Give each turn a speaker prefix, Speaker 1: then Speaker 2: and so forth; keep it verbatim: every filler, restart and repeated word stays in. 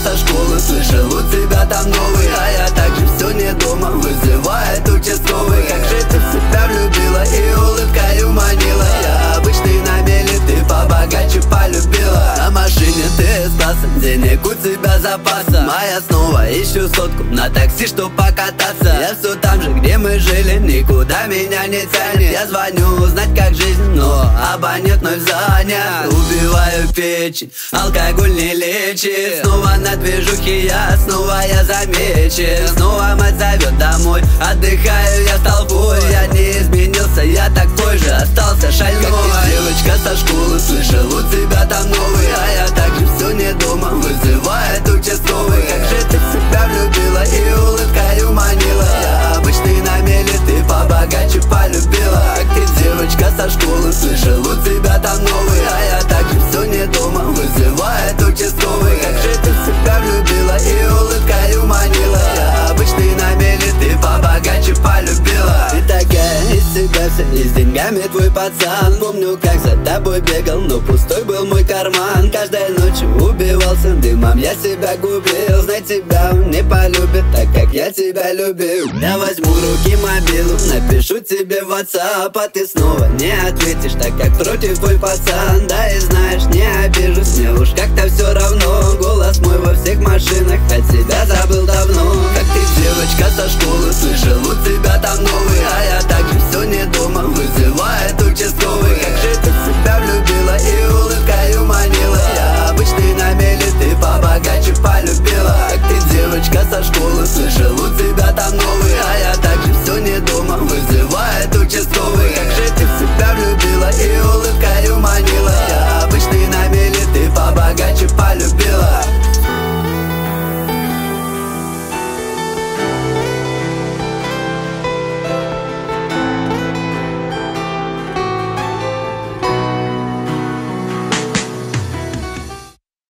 Speaker 1: со школы, слышал, у тебя там новый. А я также все не дома, вызывает участковый. Как же ты в себя влюбила и улыбкою манила. Я обычный на мели, ты побогаче полюбила. На машине ты с классом, денег у тебя запаса. Моя снова ищу сотку на такси, чтоб покататься. Я все там же, где мы жили, никуда меня не тянет. Я звоню узнать, как жизнь, но абонент вновь занят. Убиваю печень, алкоголь не лечит. Снова на движухе я, снова я замечен. Снова мать зовет домой, отдыхаю я с толпой. Я не изменился, я такой же, остался шальной. Как ты, девочка со школы, слышал, у тебя там новый. А я также все не дома, вызывает участковый. Как же ты в себя влюбила и улыбкою манила. Я обычный на мели, ты побогаче полюбила. Как ты, девочка со школы, слышал, у тебя там новый. А я также все не дома, вызывает участковый. Как же ты в себя влюбила и улыбкою манила. Я обычный на мели, ты побогаче полюбила. Ты такая из себя вся, и с деньгами твой пацан. Помню, как за тобой бегал, но пустой был мой карман. Каждой ночью убивался дымом, я себя губил. Знать тебя он не полюбит, так как я тебя любил. Я возьму в руки мобилу, напишу тебе в WhatsApp, а ты снова не ответишь, так как против твой пацан. Да и знаешь, не обижусь, мне уж как-то все равно. Голос мой во всех машинах, от себя забыл давно. Как ты, девочка со школы, слышал, у тебя там новый. А я также все не дома, вызывает участковый. Как же ты в себя влюбила и улыбкою манила. Я обычный на мели, ты побогаче полюбила. Как ты, девочка со школы, слышал, у тебя там новый.